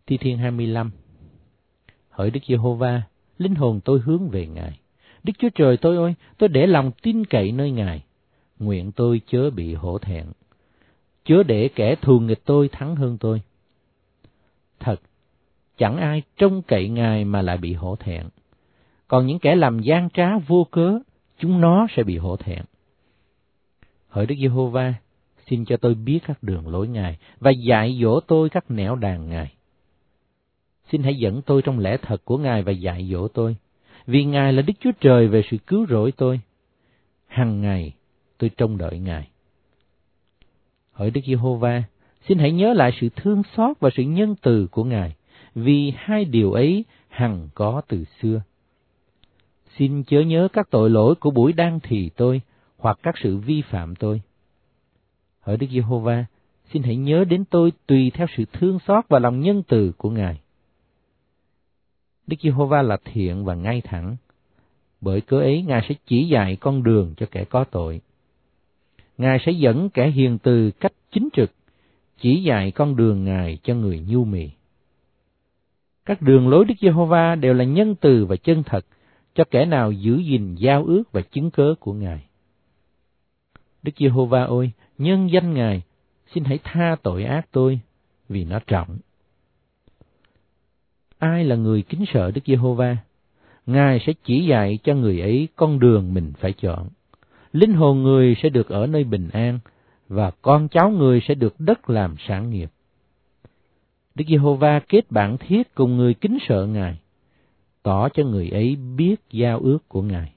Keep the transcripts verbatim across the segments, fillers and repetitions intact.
Thi Thiên hai mươi lăm. Hỡi Đức Giê-hô-va, linh hồn tôi hướng về Ngài. Đức Chúa Trời tôi ơi, tôi để lòng tin cậy nơi Ngài. Nguyện tôi chớ bị hổ thẹn, chớ để kẻ thù nghịch tôi thắng hơn tôi. Thật, chẳng ai trông cậy Ngài mà lại bị hổ thẹn. Còn những kẻ làm gian trá vô cớ, chúng nó sẽ bị hổ thẹn. Hỡi Đức Giê-hô-va, xin cho tôi biết các đường lối Ngài và dạy dỗ tôi các nẻo đàng Ngài. Xin hãy dẫn tôi trong lẽ thật của Ngài và dạy dỗ tôi, vì Ngài là Đức Chúa Trời về sự cứu rỗi tôi. Hằng ngày tôi trông đợi Ngài. Hỡi Đức Giê-hô-va, xin hãy nhớ lại sự thương xót và sự nhân từ của Ngài, vì hai điều ấy hằng có từ xưa. Xin chớ nhớ các tội lỗi của buổi đang thì tôi, hoặc các sự vi phạm tôi. Hỡi Đức Giê-hô-va, xin hãy nhớ đến tôi tùy theo sự thương xót và lòng nhân từ của Ngài. Đức Giê-hô-va là thiện và ngay thẳng, bởi cớ ấy Ngài sẽ chỉ dạy con đường cho kẻ có tội. Ngài sẽ dẫn kẻ hiền từ cách chính trực, chỉ dạy con đường Ngài cho người nhu mì. Các đường lối Đức Giê-hô-va đều là nhân từ và chân thật, cho kẻ nào giữ gìn giao ước và chứng cớ của Ngài. Đức Giê-hô-va ơi, nhân danh Ngài, xin hãy tha tội ác tôi, vì nó trọng. Ai là người kính sợ Đức Giê-hô-va? Ngài sẽ chỉ dạy cho người ấy con đường mình phải chọn. Linh hồn người sẽ được ở nơi bình an, và con cháu người sẽ được đất làm sản nghiệp. Đức Giê-hô-va kết bạn thiết cùng người kính sợ Ngài, tỏ cho người ấy biết giao ước của Ngài.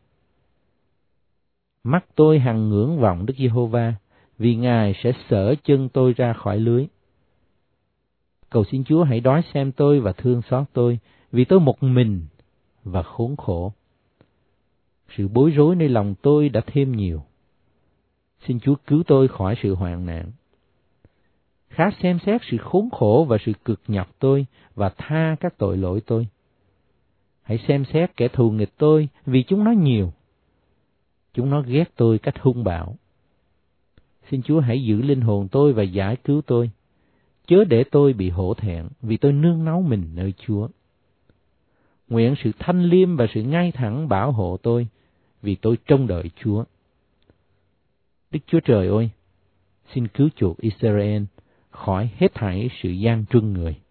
Mắt tôi hằng ngưỡng vọng Đức Giê-hô-va, vì Ngài sẽ xở chân tôi ra khỏi lưới. Cầu xin Chúa hãy đói xem tôi và thương xót tôi, vì tôi một mình và khốn khổ. Sự bối rối nơi lòng tôi đã thêm nhiều. Xin Chúa cứu tôi khỏi sự hoạn nạn. Khá xem xét sự khốn khổ và sự cực nhọc tôi, và tha các tội lỗi tôi. Hãy xem xét kẻ thù nghịch tôi, vì chúng nó nhiều. Chúng nó ghét tôi cách hung bạo. Xin Chúa hãy giữ linh hồn tôi và giải cứu tôi, chớ để tôi bị hổ thẹn, vì tôi nương náu mình nơi Chúa. Nguyện sự thanh liêm và sự ngay thẳng bảo hộ tôi, vì tôi trông đợi Chúa. Đức Chúa Trời ơi, xin cứu chuộc Israel khỏi hết thảy sự gian truân người.